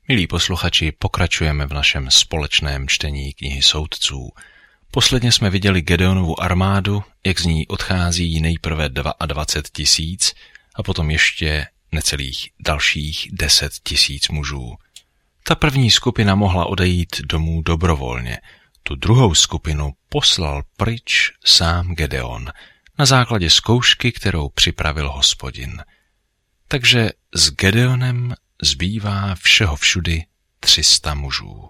Milí posluchači, pokračujeme v našem společném čtení knihy Soudců. Posledně jsme viděli Gedeonovu armádu, jak z ní odchází nejprve 22 000 a potom ještě necelých dalších 10 000 mužů. Ta první skupina mohla odejít domů dobrovolně. Tu druhou skupinu poslal pryč sám Gedeon na základě zkoušky, kterou připravil Hospodin. Takže s Gedeonem zbývá všeho všudy 300 mužů.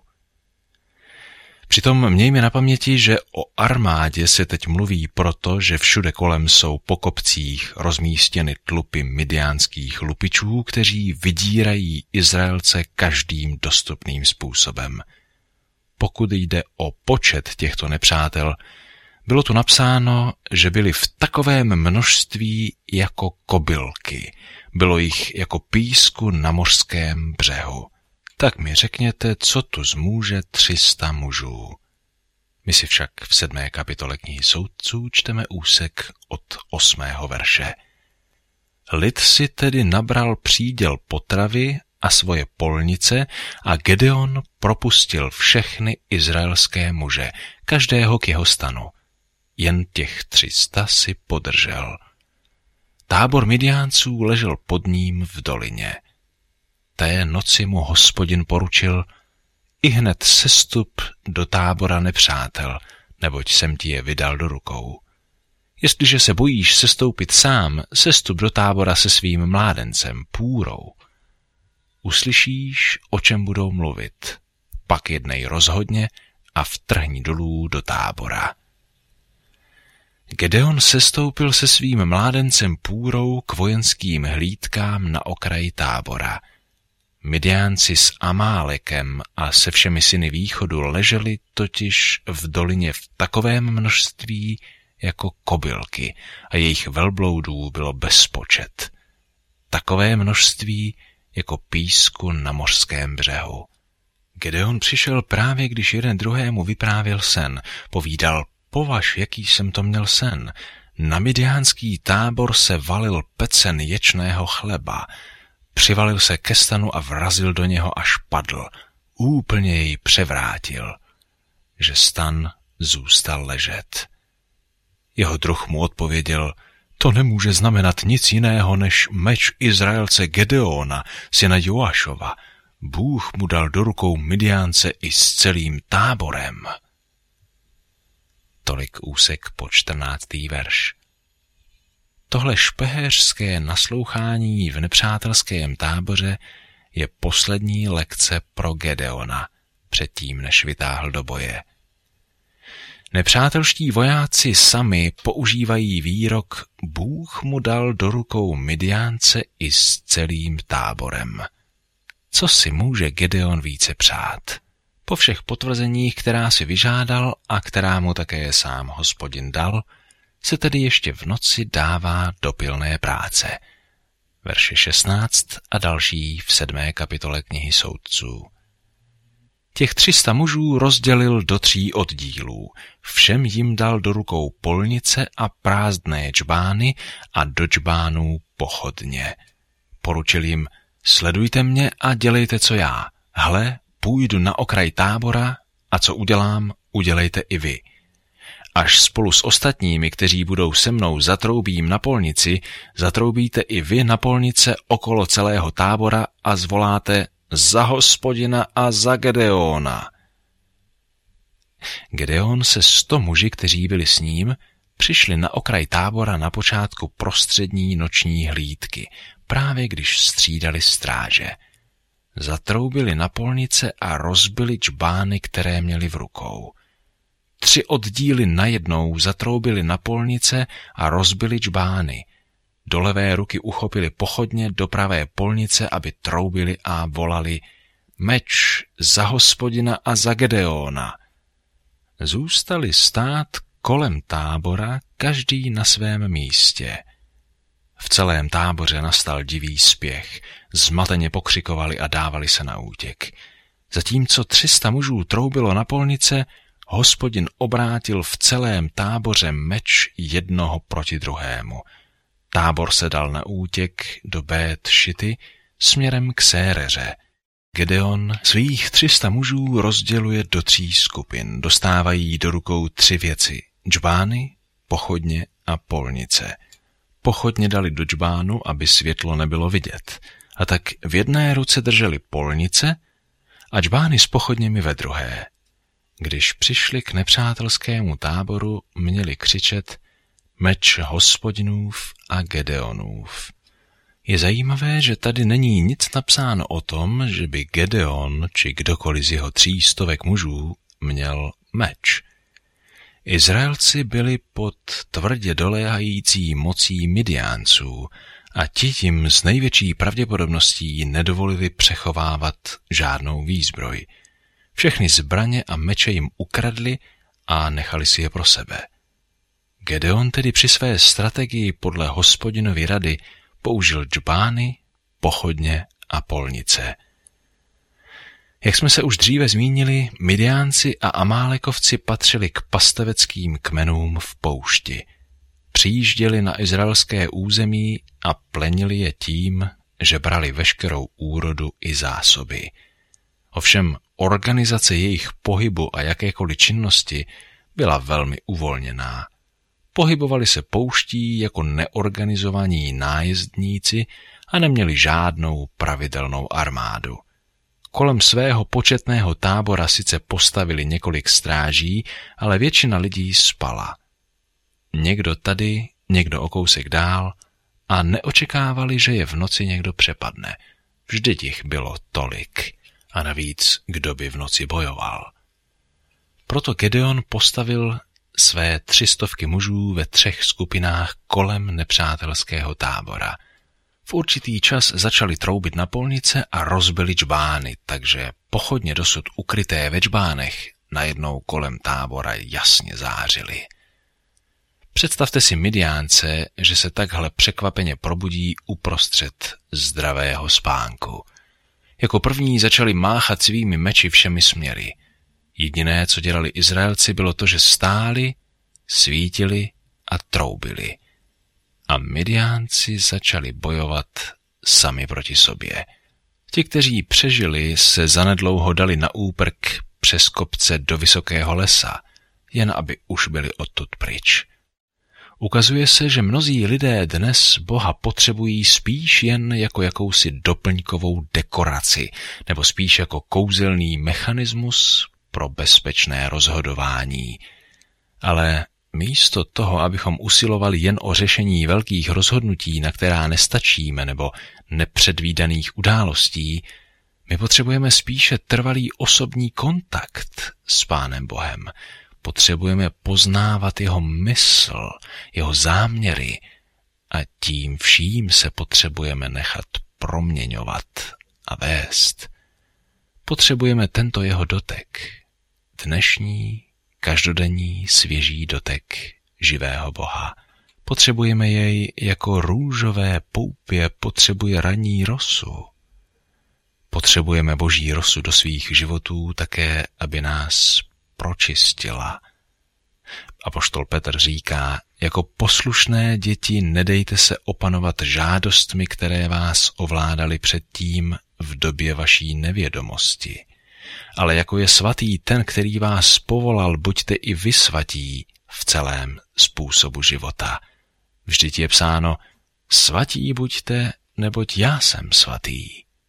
Přitom mějme na paměti, že o armádě se teď mluví proto, že všude kolem jsou po kopcích rozmístěny tlupy midiánských lupičů, kteří vydírají Izraelce každým dostupným způsobem. Pokud jde o počet těchto nepřátel, bylo tu napsáno, že byli v takovém množství jako kobylky. Bylo jich jako písku na mořském břehu. Tak mi řekněte, co tu zmůže 300 mužů. My si však v 7. kapitole knihy Soudců čteme úsek od 8. verše. Lid si tedy nabral příděl potravy a svoje polnice a Gedeon propustil všechny izraelské muže, každého k jeho stanu. Jen těch 300 si podržel. Tábor Midiánců ležel pod ním v dolině. Té noci mu Hospodin poručil: ihned sestup do tábora nepřátel, neboť jsem ti je vydal do rukou. Jestliže se bojíš sestoupit sám, sestup do tábora se svým mládencem, Půrou. Uslyšíš, o čem budou mluvit, pak jednej rozhodně a vtrhni dolů do tábora. Gedeon sestoupil se svým mládencem Půrou k vojenským hlídkám na okraji tábora. Midiánci s Amálekem a se všemi syny východu leželi totiž v dolině v takovém množství jako kobylky a jejich velbloudů bylo bezpočet. Takové množství jako písku na mořském břehu. Gedeon přišel právě, když jeden druhému vyprávěl sen. Povídal: považ, jaký jsem to měl sen. Na midiánský tábor se valil pecen ječného chleba. Přivalil se ke stanu a vrazil do něho, až padl. Úplně jej převrátil, že stan zůstal ležet. Jeho druh mu odpověděl: to nemůže znamenat nic jiného než meč Izraelce Gedeona, syna Joašova. Bůh mu dal do rukou Midiánce i s celým táborem. Tolik úsek po 14. verš. Tohle špehéřské naslouchání v nepřátelském táboře je poslední lekce pro Gedeona, předtím než vytáhl do boje. Nepřátelští vojáci sami používají výrok: Bůh mu dal do rukou Midiánce i s celým táborem. Co si může Gedeon více přát? Po všech potvrzeních, která si vyžádal a která mu také sám Hospodin dal, se tedy ještě v noci dává do pilné práce. Verše 16 a další v 7. kapitole knihy Soudců. Těch 300 mužů rozdělil do 3 oddílů. Všem jim dal do rukou polnice a prázdné džbány a do džbánů pochodně. Poručil jim: sledujte mě a dělejte, co já. Hle, půjdu na okraj tábora a co udělám, udělejte i vy. Až spolu s ostatními, kteří budou se mnou, zatroubím na polnici, zatroubíte i vy na polnice okolo celého tábora a zvoláte: za Hospodina a za Gedeona. Gedeon se 100 muži, kteří byli s ním, přišli na okraj tábora na počátku prostřední noční hlídky, právě když střídali stráže. Zatroubili na polnice a rozbili džbány, které měli v rukou. 3 oddíly najednou zatroubili na polnice a rozbili džbány. Do levé ruky uchopili pochodně, do pravé polnice, aby troubili a volali: meč za Hospodina a za Gedeona. Zůstali stát kolem tábora, každý na svém místě. V celém táboře nastal divý spěch, zmateně pokřikovali a dávali se na útěk. Zatímco 300 mužů troubilo na polnice, Hospodin obrátil v celém táboře meč jednoho proti druhému. Tábor se dal na útěk do Bét Šity směrem k Séreře. Gedeon svých 300 mužů rozděluje do 3 skupin. Dostávají do rukou 3 věci. Džbány, pochodně a polnice. Pochodně dali do džbánu, aby světlo nebylo vidět. A tak v jedné ruce drželi polnice a džbány s pochodněmi ve druhé. Když přišli k nepřátelskému táboru, měli křičet meč Hospodinův a Gedeonův. Je zajímavé, že tady není nic napsáno o tom, že by Gedeon či kdokoliv z jeho 300 mužů měl meč. Izraelci byli pod tvrdě doléhající mocí Midiánců a ti jim s největší pravděpodobností nedovolili přechovávat žádnou výzbroj. Všechny zbraně a meče jim ukradli a nechali si je pro sebe. Gedeon tedy při své strategii podle Hospodinovy rady použil džbány, pochodně a polnice. Jak jsme se už dříve zmínili, Midiánci a Amálekovci patřili k pasteveckým kmenům v poušti. Přijížděli na izraelské území a plenili je tím, že brali veškerou úrodu i zásoby. Ovšem organizace jejich pohybu a jakékoliv činnosti byla velmi uvolněná. Pohybovali se pouští jako neorganizovaní nájezdníci a neměli žádnou pravidelnou armádu. Kolem svého početného tábora sice postavili několik stráží, ale většina lidí spala. Někdo tady, někdo o kousek dál a neočekávali, že je v noci někdo přepadne. Vždyť jich bylo tolik. A navíc, kdo by v noci bojoval. Proto Gedeon postavil své 300 mužů ve 3 skupinách kolem nepřátelského tábora. V určitý čas začali troubit na polnice a rozbili džbány, takže pochodně dosud ukryté ve džbánech najednou kolem tábora jasně zářily. Představte si Midiánce, že se takhle překvapeně probudí uprostřed zdravého spánku. Jako první začali máchat svými meči všemi směry. Jediné, co dělali Izraelci, bylo to, že stáli, svítili a troubili. A Midiánci začali bojovat sami proti sobě. Ti, kteří přežili, se zanedlouho dali na úprk přes kopce do vysokého lesa, jen aby už byli odtud pryč. Ukazuje se, že mnozí lidé dnes Boha potřebují spíš jen jako jakousi doplňkovou dekoraci, nebo spíš jako kouzelný mechanismus pro bezpečné rozhodování. Ale místo toho, abychom usilovali jen o řešení velkých rozhodnutí, na která nestačíme, nebo nepředvídaných událostí, my potřebujeme spíše trvalý osobní kontakt s Pánem Bohem. Potřebujeme poznávat jeho mysl, jeho záměry a tím vším se potřebujeme nechat proměňovat a vést. Potřebujeme tento jeho dotek, dnešní, každodenní, svěží dotek živého Boha. Potřebujeme jej jako růžové poupě potřebuje ranní rosu. Potřebujeme Boží rosu do svých životů také, aby nás pročistila. Apoštol Petr říká, jako poslušné děti nedejte se opanovat žádostmi, které vás ovládaly předtím v době vaší nevědomosti. Ale jako je svatý ten, který vás povolal, buďte i vy svatí v celém způsobu života. Vždyť je psáno, svatí buďte, neboť já jsem svatý.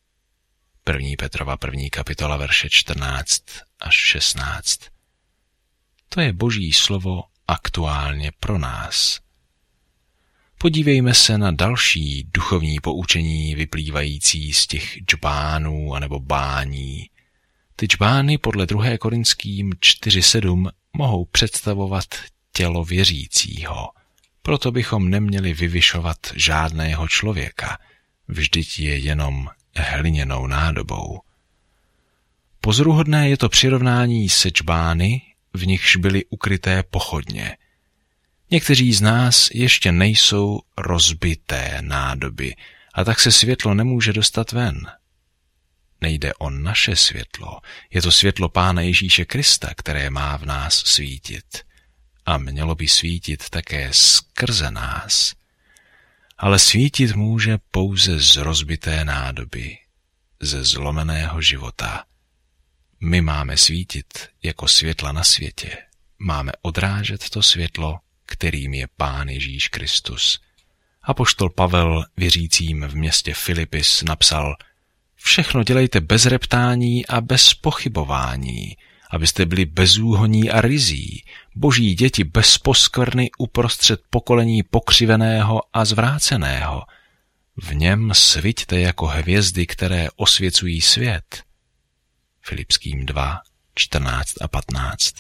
1. Petrova 1. kapitola verše 14 až 16. To je Boží slovo aktuálně pro nás. Podívejme se na další duchovní poučení vyplývající z těch džbánů anebo bání. Ty džbány podle 2. Korinským 4:7 mohou představovat tělo věřícího. Proto bychom neměli vyvyšovat žádného člověka. Vždyť je jenom hliněnou nádobou. Pozoruhodné je to přirovnání se džbány, v nichž byly ukryté pochodně. Někteří z nás ještě nejsou rozbité nádoby a tak se světlo nemůže dostat ven. Nejde o naše světlo, je to světlo Pána Ježíše Krista, které má v nás svítit. A mělo by svítit také skrze nás. Ale svítit může pouze z rozbité nádoby. ze zlomeného života. My máme svítit jako světla na světě. Máme odrážet to světlo, kterým je Pán Ježíš Kristus. Apoštol Pavel věřícím v městě Filipis napsal: všechno dělejte bez reptání a bez pochybování, abyste byli bezúhonní a ryzí, boží děti bez poskvrny uprostřed pokolení pokřiveného a zvráceného. V něm sviťte jako hvězdy, které osvěcují svět. Filipským 2, 14 a 15.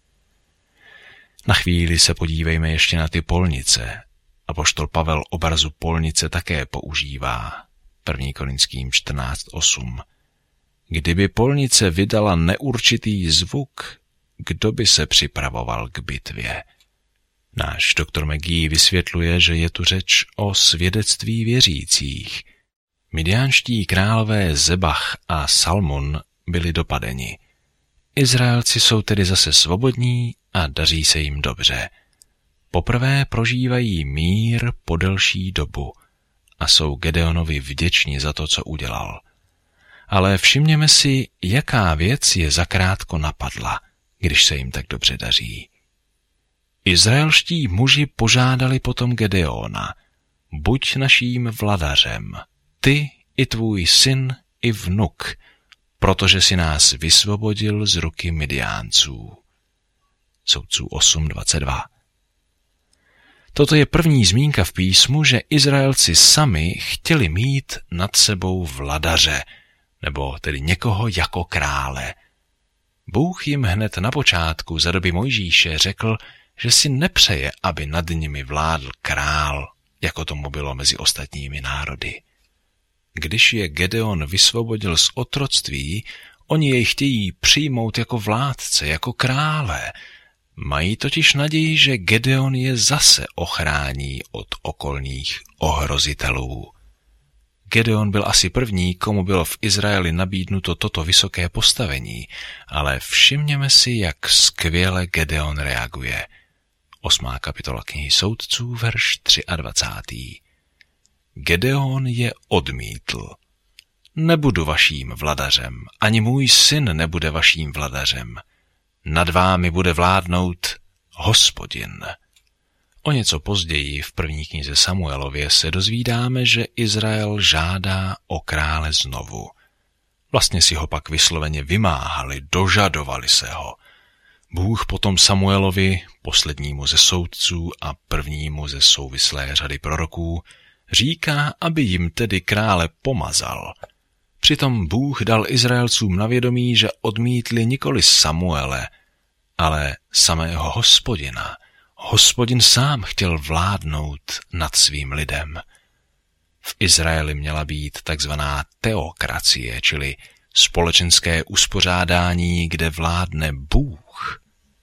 Na chvíli se podívejme ještě na ty polnice. Apoštol Pavel obrazu polnice také používá. 1. Korinským 14:8. Kdyby polnice vydala neurčitý zvuk, kdo by se připravoval k bitvě? Náš doktor McGee vysvětluje, že je tu řeč o svědectví věřících. Midiánští králové Zebach a Salmon byli dopadeni. Izraelci jsou tedy zase svobodní a daří se jim dobře. Poprvé prožívají mír po delší dobu a jsou Gedeonovi vděční za to, co udělal. Ale všimněme si, jaká věc je zakrátko napadla, když se jim tak dobře daří. Izraelští muži požádali potom Gedeona: buď naším vladařem, ty i tvůj syn i vnuk, protože si nás vysvobodil z ruky Midiánců. Soudců 8:22. Toto je první zmínka v písmu, že Izraelci sami chtěli mít nad sebou vladaře, nebo tedy někoho jako krále. Bůh jim hned na počátku za doby Mojžíše řekl, že si nepřeje, aby nad nimi vládl král, jako tomu bylo mezi ostatními národy. Když je Gedeon vysvobodil z otroctví, oni jej chtějí přijmout jako vládce, jako krále. Mají totiž naději, že Gedeon je zase ochrání od okolních ohrozitelů. Gedeon byl asi první, komu bylo v Izraeli nabídnuto toto vysoké postavení, ale všimněme si, jak skvěle Gedeon reaguje. 8. kapitola knihy Soudců, verš 23. Gedeon je odmítl. Nebudu vaším vladařem, ani můj syn nebude vaším vladařem. Nad vámi bude vládnout Hospodin. O něco později v první knize Samuelově se dozvídáme, že Izrael žádá o krále znovu. Vlastně si ho pak vysloveně vymáhali, dožadovali se ho. Bůh potom Samuelovi, poslednímu ze soudců a prvnímu ze souvislé řady proroků, říká, aby jim tedy krále pomazal. Přitom Bůh dal Izraelcům na vědomí, že odmítli nikoli Samuele, ale samého Hospodina. Hospodin sám chtěl vládnout nad svým lidem. V Izraeli měla být takzvaná teokracie, čili společenské uspořádání, kde vládne Bůh.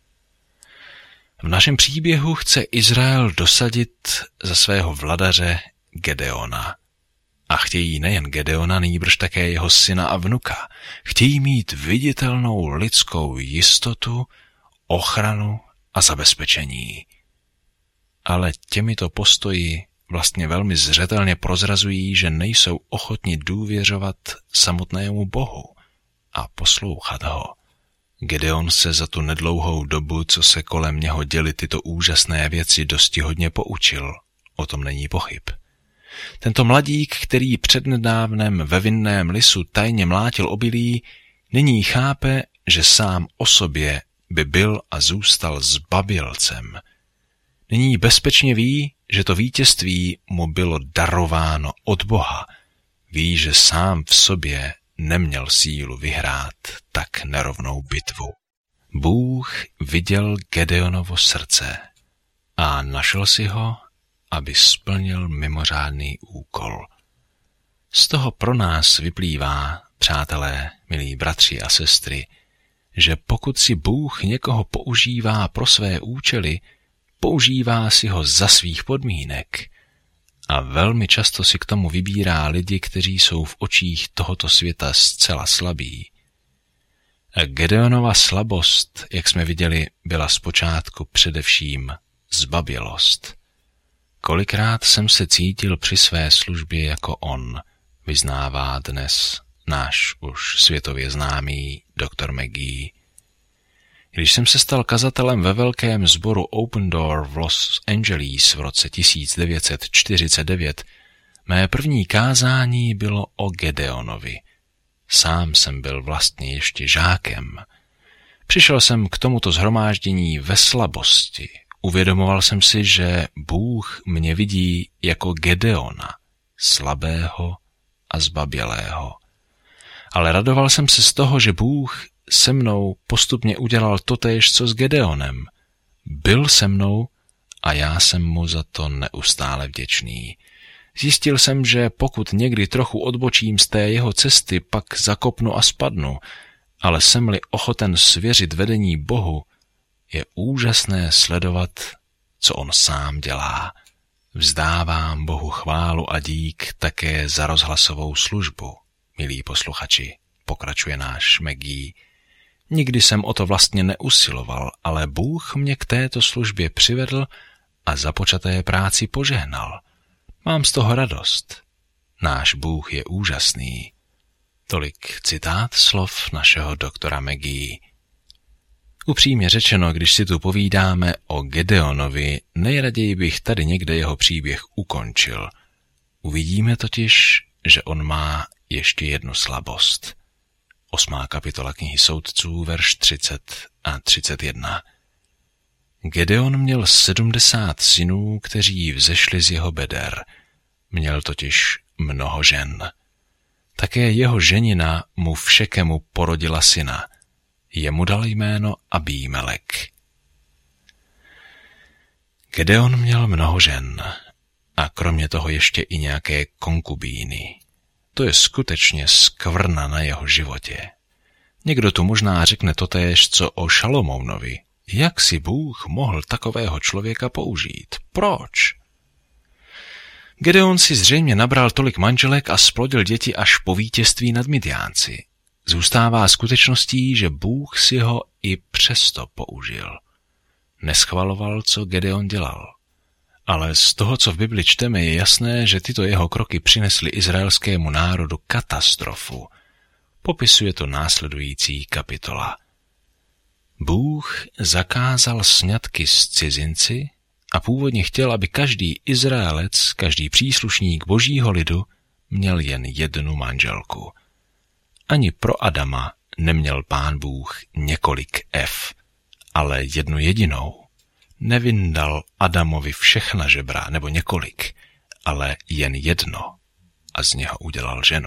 V našem příběhu chce Izrael dosadit za svého vladaře Gedeona. A chtějí nejen Gedeona, nýbrž také jeho syna a vnuka. Chtějí mít viditelnou lidskou jistotu, ochranu a zabezpečení. Ale těmito postoji vlastně velmi zřetelně prozrazují, že nejsou ochotni důvěřovat samotnému Bohu a poslouchat ho. Gedeon se za tu nedlouhou dobu, co se kolem něho děly tyto úžasné věci, dosti hodně poučil. O tom není pochyb. Tento mladík, který přednedávnem ve vinném lisu tajně mlátil obilí, nyní chápe, že sám o sobě by byl a zůstal zbabělcem. Nyní bezpečně ví, že to vítězství mu bylo darováno od Boha. Ví, že sám v sobě neměl sílu vyhrát tak nerovnou bitvu. Bůh viděl Gedeonovo srdce a našel si ho, aby splnil mimořádný úkol. Z toho pro nás vyplývá, přátelé, milí bratři a sestry, že pokud si Bůh někoho používá pro své účely, používá si ho za svých podmínek a velmi často si k tomu vybírá lidi, kteří jsou v očích tohoto světa zcela slabí. A Gedeonova slabost, jak jsme viděli, byla zpočátku především zbabělost. Kolikrát jsem se cítil při své službě jako on, vyznává dnes náš už světově známý doktor McGee. Když jsem se stal kazatelem ve velkém sboru Open Door v Los Angeles v roce 1949, mé první kázání bylo o Gedeonovi. Sám jsem byl vlastně ještě žákem. Přišel jsem k tomuto shromáždění ve slabosti. Uvědomoval jsem si, že Bůh mě vidí jako Gedeona, slabého a zbabělého. Ale radoval jsem se z toho, že Bůh se mnou postupně udělal totéž, co s Gedeonem. Byl se mnou a já jsem mu za to neustále vděčný. Zjistil jsem, že pokud někdy trochu odbočím z té jeho cesty, pak zakopnu a spadnu, ale jsem-li ochoten svěřit vedení Bohu, je úžasné sledovat, co on sám dělá. Vzdávám Bohu chválu a dík také za rozhlasovou službu, milí posluchači, pokračuje náš McGee. Nikdy jsem o to vlastně neusiloval, ale Bůh mě k této službě přivedl a započaté práci požehnal. Mám z toho radost. Náš Bůh je úžasný. Tolik citát slov našeho doktora McGee. Upřímně řečeno, když si tu povídáme o Gedeonovi, nejraději bych tady někde jeho příběh ukončil. Uvidíme totiž, že on má ještě jednu slabost. 8. kapitola knihy Soudců, verš 30 a 31. Gedeon měl 70 synů, kteří vzešli z jeho beder. Měl totiž mnoho žen. Také jeho ženina mu Všekemu porodila syna. Jemu dal jméno Abímelek. Gedeon měl mnoho žen a kromě toho ještě i nějaké konkubíny. To je skutečně skvrna na jeho životě. Někdo tu možná řekne totéž, co o Šalomounovi. Jak si Bůh mohl takového člověka použít? Proč? Gedeon si zřejmě nabral tolik manželek a splodil děti až po vítězství nad Midiánci. Zůstává skutečností, že Bůh si ho i přesto použil. Neschvaloval, co Gedeon dělal. Ale z toho, co v Bibli čteme, je jasné, že tyto jeho kroky přinesly izraelskému národu katastrofu. Popisuje to následující kapitola. Bůh zakázal sňatky s cizinci a původně chtěl, aby každý Izraelec, každý příslušník božího lidu měl jen jednu manželku. Ani pro Adama neměl Pán Bůh několik F, ale jednu jedinou. Nevyndal Adamovi všechna žebra nebo několik, ale jen jedno a z něho udělal ženu.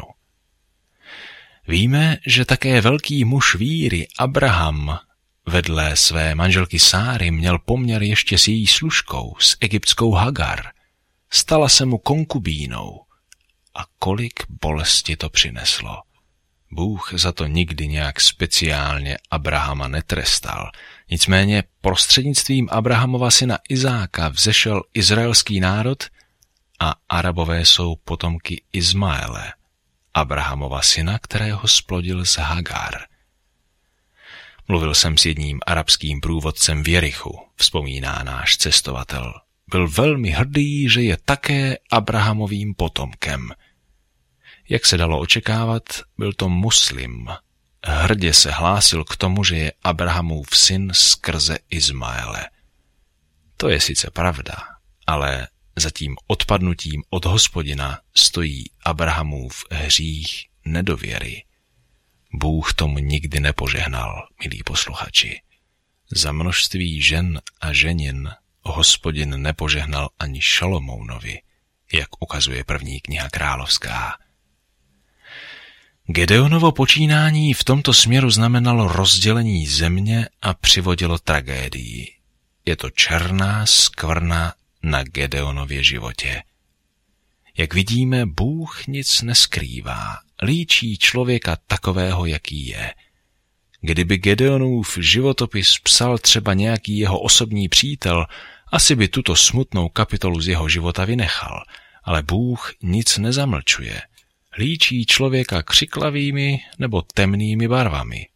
Víme, že také velký muž víry Abraham vedle své manželky Sáry měl poměr ještě s její služkou, s egyptskou Hagar. Stala se mu konkubínou. A kolik bolesti to přineslo. Bůh za to nikdy nějak speciálně Abrahama netrestal. Nicméně prostřednictvím Abrahamova syna Izáka vzešel izraelský národ a Arabové jsou potomky Izmaele, Abrahamova syna, kterého splodil z Hagar. Mluvil jsem s jedním arabským průvodcem v Jerichu, vzpomíná náš cestovatel. Byl velmi hrdý, že je také Abrahamovým potomkem. Jak se dalo očekávat, byl to muslim. Hrdě se hlásil k tomu, že je Abrahamův syn skrze Izmaele. To je sice pravda, ale za tím odpadnutím od Hospodina stojí Abrahamův hřích nedověry. Bůh tomu nikdy nepožehnal, milí posluchači. Za množství žen a ženin Hospodin nepožehnal ani Šalomounovi, jak ukazuje první kniha královská. Gedeonovo počínání v tomto směru znamenalo rozdělení země a přivodilo tragédii. Je to černá skvrna na Gedeonově životě. Jak vidíme, Bůh nic neskrývá, líčí člověka takového, jaký je. Kdyby Gedeonův životopis psal třeba nějaký jeho osobní přítel, asi by tuto smutnou kapitolu z jeho života vynechal, ale Bůh nic nezamlčuje. Líčí člověka křiklavými nebo temnými barvami.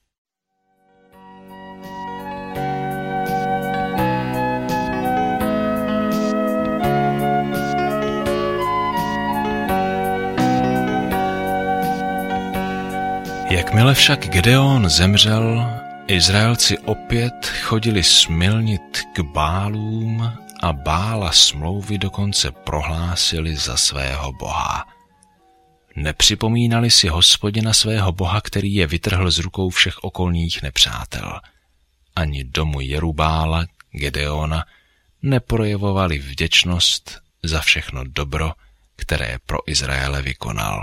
Jakmile však Gedeon zemřel, Izraelci opět chodili smilnit k Bálům a Bála smlouvy dokonce prohlásili za svého boha. Nepřipomínali si Hospodina svého boha, který je vytrhl z rukou všech okolních nepřátel. Ani domu Jerubála, Gedeona, neprojevovali vděčnost za všechno dobro, které pro Izraele vykonal.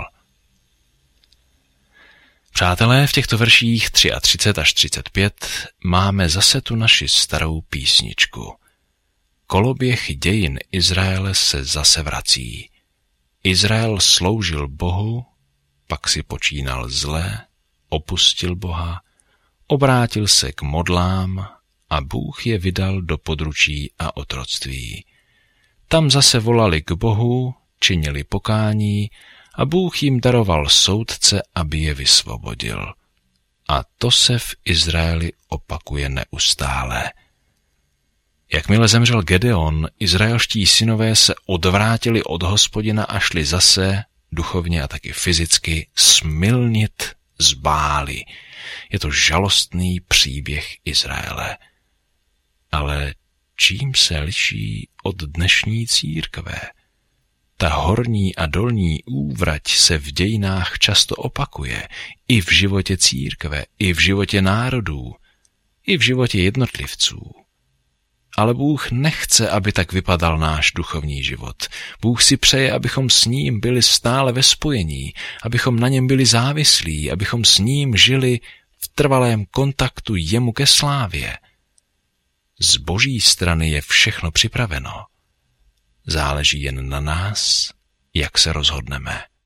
Přátelé, v těchto verších 33 až 35 máme zase tu naši starou písničku. Koloběh dějin Izraele se zase vrací. Izrael sloužil Bohu, pak si počínal zle, opustil Boha, obrátil se k modlám a Bůh je vydal do područí a otroctví. Tam zase volali k Bohu, činili pokání a Bůh jim daroval soudce, aby je vysvobodil. A to se v Izraeli opakuje neustále. Jakmile zemřel Gedeon, izraelští synové se odvrátili od Hospodina a šli zase, duchovně a taky fyzicky, smilnit z Bály. Je to žalostný příběh Izraele. Ale čím se liší od dnešní církve? Ta horní a dolní úvrať se v dějinách často opakuje, i v životě církve, i v životě národů, i v životě jednotlivců. Ale Bůh nechce, aby tak vypadal náš duchovní život. Bůh si přeje, abychom s ním byli stále ve spojení, abychom na něm byli závislí, abychom s ním žili v trvalém kontaktu jemu ke slávě. Z Boží strany je všechno připraveno. Záleží jen na nás, jak se rozhodneme.